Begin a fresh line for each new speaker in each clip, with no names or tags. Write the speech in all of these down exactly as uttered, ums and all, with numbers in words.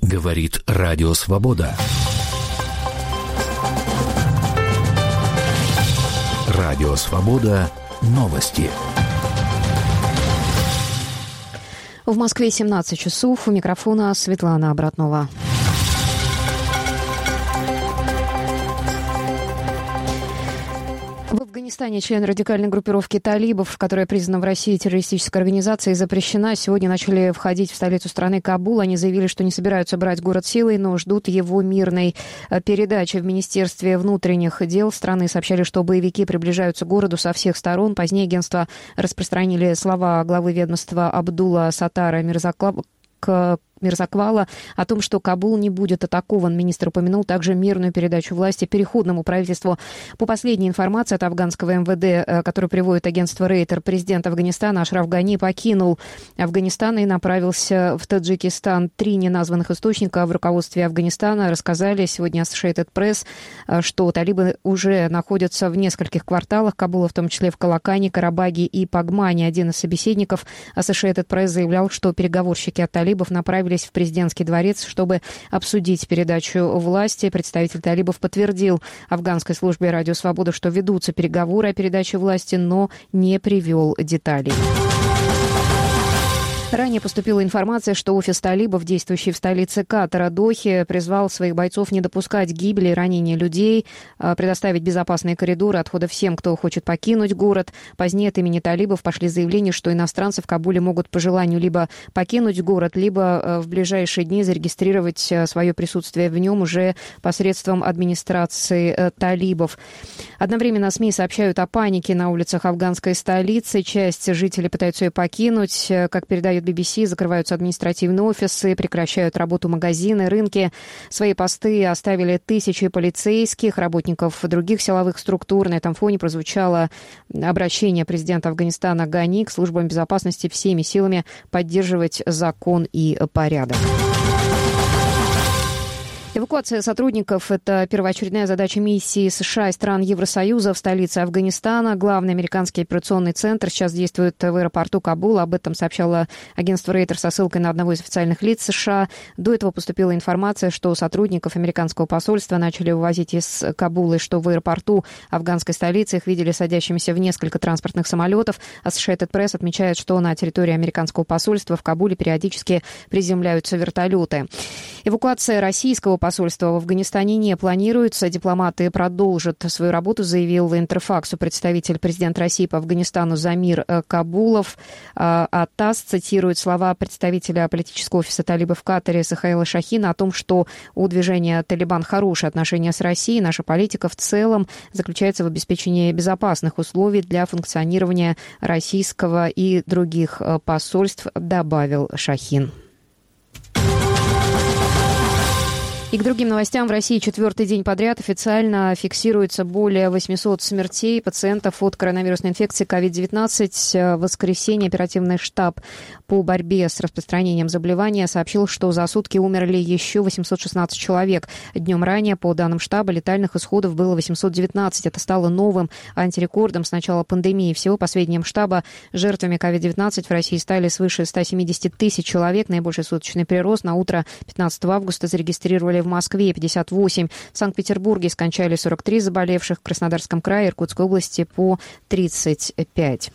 Говорит Радио Свобода. Радио Свобода. Новости.
В Москве семнадцать часов. У микрофона Светлана Обратнова. В Афганистане члены радикальной группировки талибов, которая признана в России террористической организацией, запрещена. Сегодня начали входить в столицу страны Кабул. Они заявили, что не собираются брать город силой, но ждут его мирной передачи. В Министерстве внутренних дел страны сообщали, что боевики приближаются к городу со всех сторон. Позднее агентство распространили слова главы ведомства Абдулла Саттара Мирзакла к Мирзаквала о том, что Кабул не будет атакован. Министр упомянул также мирную передачу власти переходному правительству. По последней информации от афганского эм вэ дэ, которую приводит агентство Рейтер, президент Афганистана Ашраф Гани покинул Афганистан и направился в Таджикистан. Три неназванных источника в руководстве Афганистана рассказали сегодня Associated Press, что талибы уже находятся в нескольких кварталах Кабула, в том числе в Калакане, Карабаге и Пагмане. Один из собеседников Associated Press заявлял, что переговорщики от талибов направили в президентский дворец, чтобы обсудить передачу власти. Представитель талибов подтвердил афганской службе «Радио Свобода», что ведутся переговоры о передаче власти, но не привел деталей. Ранее поступила информация, что офис талибов, действующий в столице Катара, Дохе, призвал своих бойцов не допускать гибели и ранения людей, предоставить безопасные коридоры отхода всем, кто хочет покинуть город. Позднее от имени талибов пошли заявления, что иностранцы в Кабуле могут по желанию либо покинуть город, либо в ближайшие дни зарегистрировать свое присутствие в нем уже посредством администрации талибов. Одновременно СМИ сообщают о панике на улицах афганской столицы. Часть жителей пытаются ее покинуть. Как передает би би си, закрываются административные офисы, прекращают работу магазины, рынки. Свои посты оставили тысячи полицейских, работников других силовых структур. На этом фоне прозвучало обращение президента Афганистана Гани к службам безопасности всеми силами поддерживать закон и порядок. Эвакуация сотрудников – это первоочередная задача миссии США и стран Евросоюза в столице Афганистана. Главный американский операционный центр сейчас действует в аэропорту Кабула. Об этом сообщало агентство Рейтер со ссылкой на одного из официальных лиц США. До этого поступила информация, что сотрудников американского посольства начали вывозить из Кабула, и что в аэропорту афганской столицы их видели садящимися в несколько транспортных самолетов. Associated Press отмечает, что на территории американского посольства в Кабуле периодически приземляются вертолеты. Эвакуация российского посольства Посольство в Афганистане не планируется. Дипломаты продолжат свою работу, заявил Интерфаксу представитель президента России по Афганистану Замир Кабулов. А ТАСС цитирует слова представителя политического офиса талибов в Катаре Сахаила Шахина о том, что у движения «Талибан» хорошие отношения с Россией. Наша политика в целом заключается в обеспечении безопасных условий для функционирования российского и других посольств, добавил Шахин. И к другим новостям. В России четвертый день подряд официально фиксируется более восемьсот смертей пациентов от коронавирусной инфекции ковид девятнадцать. В воскресенье оперативный штаб по борьбе с распространением заболевания сообщил, что за сутки умерли еще восемьсот шестнадцать человек. Днем ранее, по данным штаба, летальных исходов было восемьсот девятнадцать. Это стало новым антирекордом с начала пандемии. Всего, по сведениям штаба, жертвами ковид девятнадцать в России стали свыше ста семидесяти тысяч человек. Наибольший суточный прирост на утро пятнадцатого августа зарегистрировали в Москве пятьдесят восемь. В Санкт-Петербурге скончались сорок три заболевших, в Краснодарском крае, Иркутской области по тридцать пять.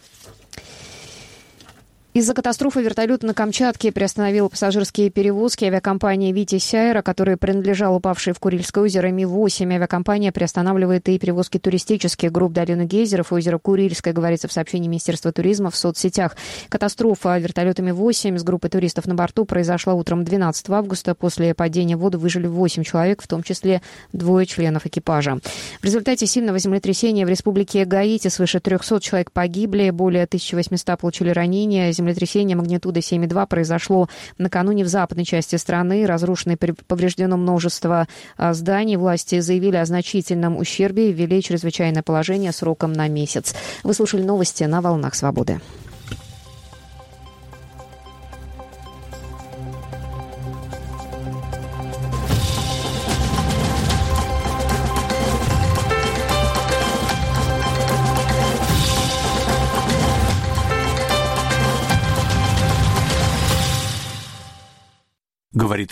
Из-за катастрофы вертолета на Камчатке приостановила пассажирские перевозки. Авиакомпания «Витязь Аэро», которая принадлежала упавшей в Курильское озеро Ми восемь, авиакомпания приостанавливает и перевозки туристических групп долины гейзеров и озера Курильское, говорится в сообщении Министерства туризма в соцсетях. Катастрофа вертолета Ми восемь с группой туристов на борту произошла утром двенадцатого августа. После падения в воду выжили восемь человек, в том числе двое членов экипажа. В результате сильного землетрясения в республике Гаити свыше трехсот человек погибли, более тысячи восьмисот получили ранения. Землетрясение магнитудой семь и два произошло накануне в западной части страны. Разрушено и повреждено множество зданий. Власти заявили о значительном ущербе и ввели чрезвычайное положение сроком на месяц. Вы слушали новости на «Волнах Свободы».